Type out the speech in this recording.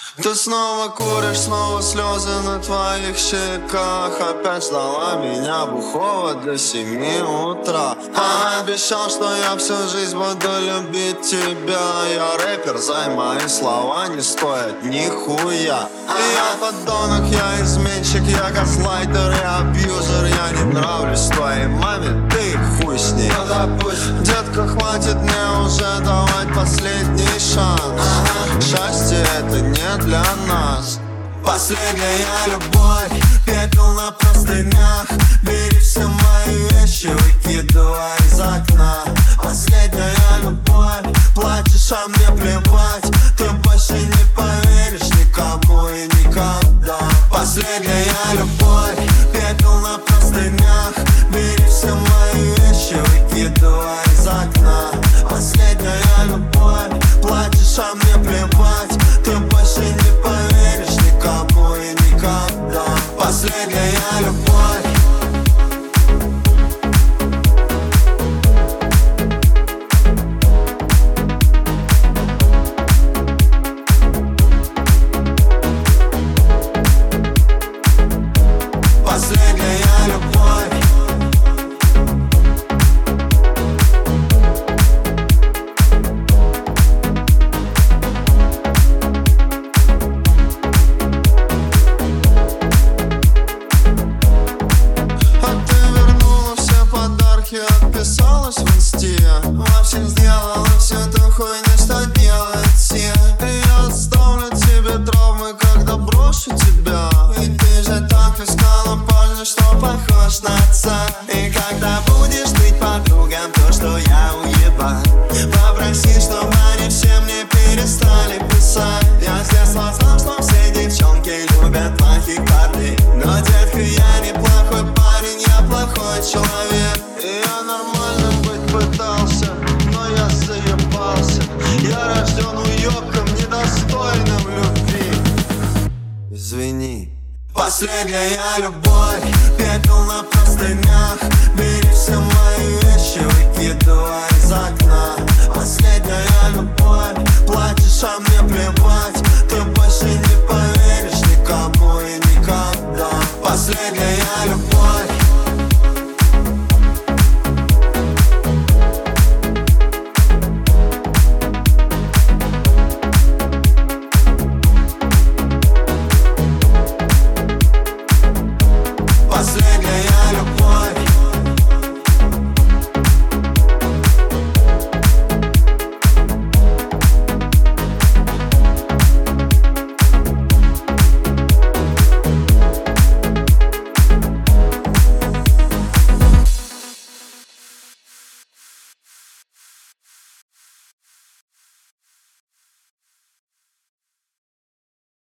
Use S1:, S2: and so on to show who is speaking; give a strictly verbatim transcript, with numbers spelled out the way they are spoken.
S1: Ты снова куришь, снова слезы на твоих щеках. Опять ждала меня бухого до семи утра. А обещал, что я всю жизнь буду любить тебя. Я рэпер, за мои слова не стоят нихуя. Я подонок, я изменщик, я газлайтер, я абьюзер. Я не нравлюсь твоей маме, ты хуй с ней. Детка, хватит мне уже давать последний шанс. Счастье это не для нас. Последняя любовь, пепел на простынях. Бери все мои вещи, выкидывай из окна. Последняя любовь, плачешь, а мне плевать. Ты больше не поверишь никому и никогда. Последняя любовь, пепел на простынях. Бери все мои вещи, выкидывай из окна. Последняя любовь, плачешь, а мне плевать. Ты больше не поверишь никому и никогда. Последняя любовь. Последняя любовь. Отписалась в инсте, в общем сделала всю ту хуйню, что делают все. Я оставлю тебе травмы, когда брошу тебя. И ты же так искала парня, что похож на отца. И когда будешь быть подругам, то что я уебан, попроси, чтобы они все мне перестали писать. Я с детства знал, что все девчонки любят плохих парней. Но, детка, я не плохой парень, я плохой человек. И я нормальным быть пытался, но я заебался. Я рожден уёбком, недостойным любви. Извини. Последняя любовь, пепел на простынях. Бери все мои вещи, выкидывай из окна. Последняя любовь, плачешь, а мне плевать.